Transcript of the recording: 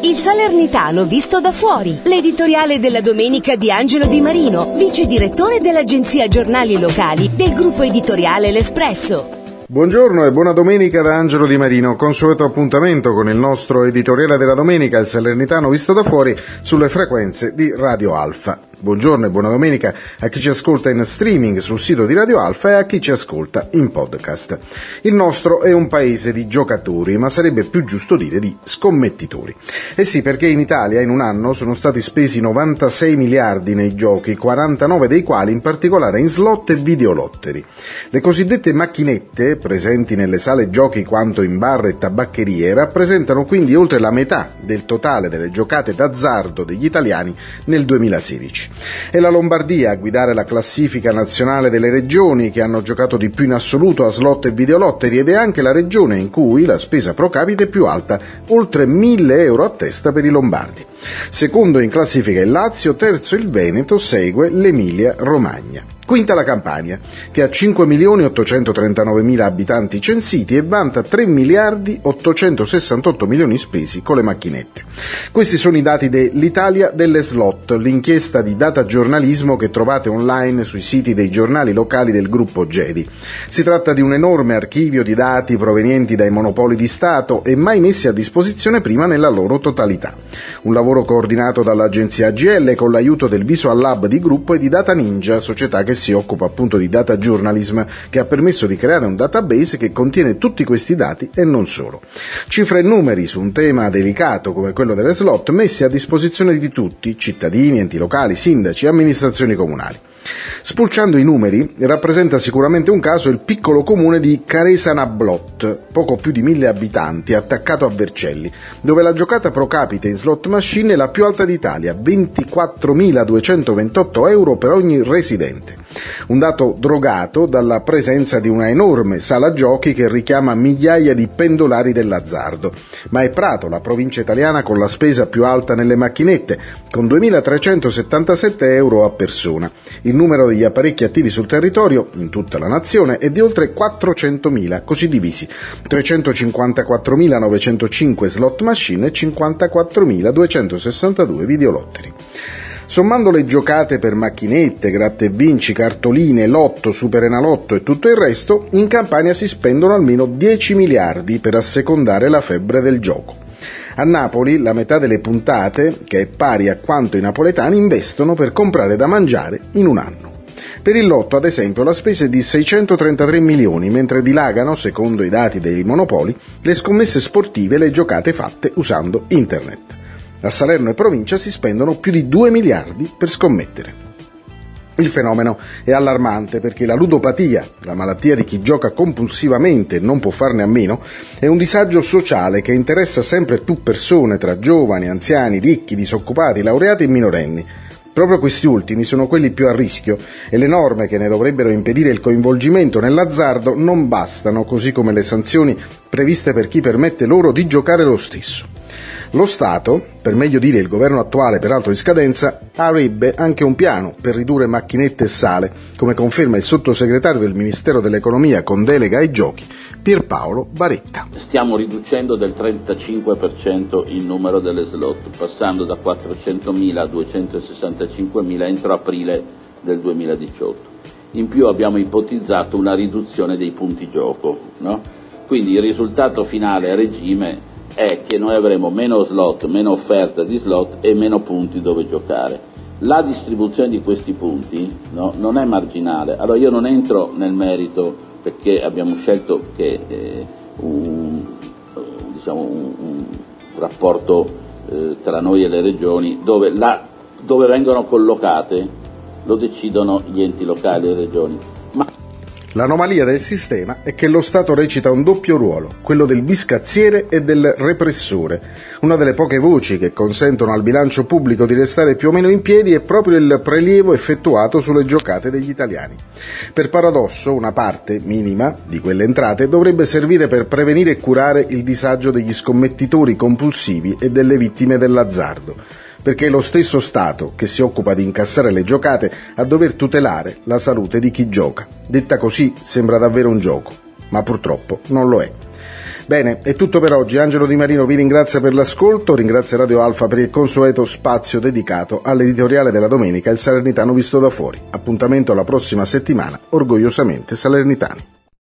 Il Salernitano visto da fuori, l'editoriale della domenica di Angelo Di Marino, vice direttore dell'agenzia giornali locali del gruppo editoriale L'Espresso. Buongiorno e buona domenica da Angelo Di Marino, consueto appuntamento con il nostro editoriale della domenica, il Salernitano visto da fuori, sulle frequenze di Radio Alfa. Buongiorno e buona domenica a chi ci ascolta in streaming sul sito di Radio Alfa e a chi ci ascolta in podcast. Il nostro è un paese di giocatori, ma sarebbe più giusto dire di scommettitori. Eh sì, perché in Italia in un anno sono stati spesi 96 miliardi nei giochi, 49 dei quali in particolare in slot e videolotteri. Le cosiddette macchinette, presenti nelle sale giochi quanto in bar e tabaccherie, rappresentano quindi oltre la metà del totale delle giocate d'azzardo degli italiani nel 2016. È la Lombardia a guidare la classifica nazionale delle regioni che hanno giocato di più in assoluto a slot e videolotteri ed è anche la regione in cui la spesa pro capite è più alta, oltre 1.000 euro a testa per i lombardi. Secondo in classifica il Lazio, terzo il Veneto, segue l'Emilia Romagna. Quinta la Campania, che ha 5.839.000 abitanti censiti e vanta 3.868 milioni spesi con le macchinette. Questi sono i dati dell'Italia delle slot, l'inchiesta di data giornalismo che trovate online sui siti dei giornali locali del gruppo Gedi. Si tratta di un enorme archivio di dati provenienti dai monopoli di Stato e mai messi a disposizione prima nella loro totalità. Un lavoro coordinato dall'agenzia AGL con l'aiuto del Visual Lab di gruppo e di Data Ninja, società che si occupa appunto di data journalism, che ha permesso di creare un database che contiene tutti questi dati e non solo. Cifre e numeri su un tema delicato come quello delle slot messi a disposizione di tutti, cittadini, enti locali, sindaci, amministrazioni comunali. Spulciando i numeri, rappresenta sicuramente un caso il piccolo comune di Caresana-Blot, poco più di 1.000 abitanti, attaccato a Vercelli, dove la giocata pro capite in slot machine è la più alta d'Italia, 24.228 euro per ogni residente. Un dato drogato dalla presenza di una enorme sala giochi che richiama migliaia di pendolari dell'azzardo. Ma è Prato la provincia italiana con la spesa più alta nelle macchinette, con 2.377 euro a persona. Il numero degli apparecchi attivi sul territorio, in tutta la nazione, è di oltre 400.000, così divisi: 354.905 slot machine e 54.262 videolotteri. Sommando le giocate per macchinette, gratta e vinci, cartoline, lotto, superenalotto e tutto il resto, in Campania si spendono almeno 10 miliardi per assecondare la febbre del gioco. A Napoli la metà delle puntate, che è pari a quanto i napoletani investono per comprare da mangiare in un anno. Per il lotto, ad esempio, la spesa è di 633 milioni, mentre dilagano, secondo i dati dei monopoli, le scommesse sportive e le giocate fatte usando internet. A Salerno e provincia si spendono più di 2 miliardi per scommettere. Il fenomeno è allarmante perché la ludopatia, la malattia di chi gioca compulsivamente e non può farne a meno, è un disagio sociale che interessa sempre più persone tra giovani, anziani, ricchi, disoccupati, laureati e minorenni. Proprio questi ultimi sono quelli più a rischio e le norme che ne dovrebbero impedire il coinvolgimento nell'azzardo non bastano, così come le sanzioni previste per chi permette loro di giocare lo stesso. Lo Stato, per meglio dire il governo attuale peraltro in scadenza, avrebbe anche un piano per ridurre macchinette e sale, come conferma il sottosegretario del Ministero dell'Economia con delega ai giochi, Pierpaolo Baretta. Stiamo riducendo del 35% il numero delle slot, passando da 400.000 a 265.000 entro aprile del 2018. In più abbiamo ipotizzato una riduzione dei punti gioco, no? Quindi il risultato finale a regime è che noi avremo meno slot, meno offerta di slot e meno punti dove giocare. La distribuzione di questi punti, no, non è marginale. Allora io non entro nel merito perché abbiamo scelto che un rapporto tra noi e le regioni dove vengono collocate lo decidono gli enti locali e le regioni. L'anomalia del sistema è che lo Stato recita un doppio ruolo, quello del biscazziere e del repressore. Una delle poche voci che consentono al bilancio pubblico di restare più o meno in piedi è proprio il prelievo effettuato sulle giocate degli italiani. Per paradosso, una parte, minima, di quelle entrate dovrebbe servire per prevenire e curare il disagio degli scommettitori compulsivi e delle vittime dell'azzardo, perché è lo stesso Stato che si occupa di incassare le giocate a dover tutelare la salute di chi gioca. Detta così sembra davvero un gioco, ma purtroppo non lo è. Bene, è tutto per oggi. Angelo Di Marino vi ringrazia per l'ascolto, ringrazia Radio Alfa per il consueto spazio dedicato all'editoriale della domenica Il Salernitano visto da fuori. Appuntamento alla prossima settimana, orgogliosamente salernitani.